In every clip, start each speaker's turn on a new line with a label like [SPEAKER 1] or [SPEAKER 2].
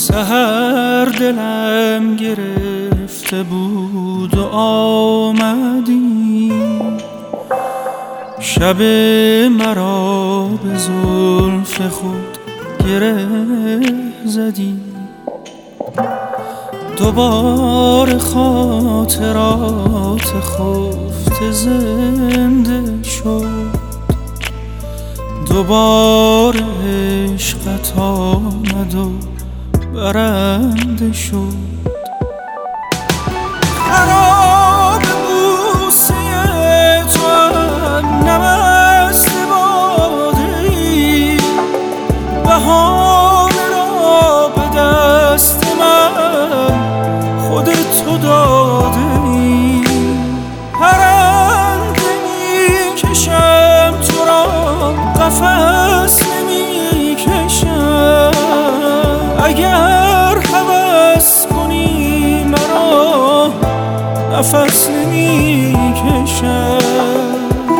[SPEAKER 1] سحر دلم گرفته بود و آمدی، شب مرا به زلف خود گره زدی. دوباره خاطرات خفته زنده شد، دوباره عشقت آمد و برنده شد. خراب بوسه تو هم نمست باده‌ای، بهانه را به دست من خودت تو داده‌ای. پرنده می‌کشم تو را، قفس نمی‌کشم. اگر هوس کنی مرا، نفس نمی‌کشم.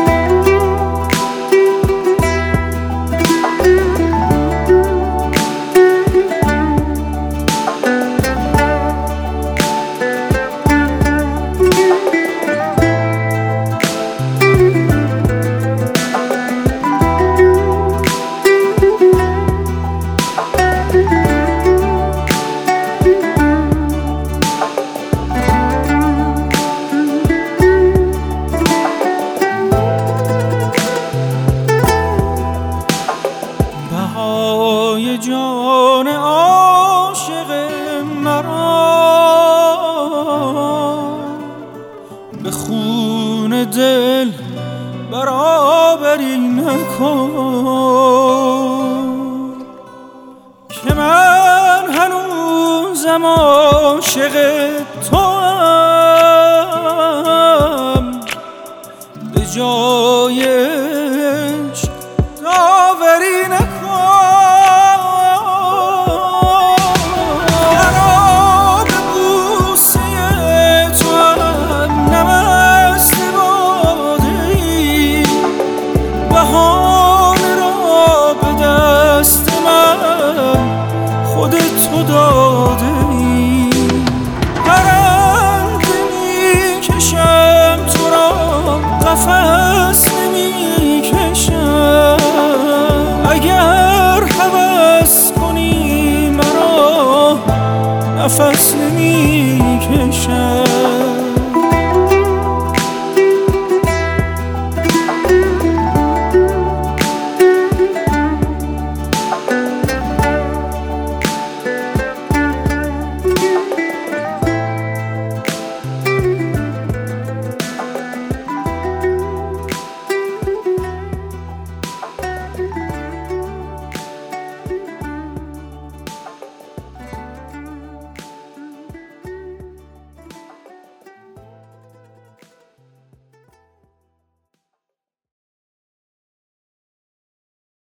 [SPEAKER 1] بهای جان عاشق مرا به خون دل برابری نکن، که من هنوزم عاشق تو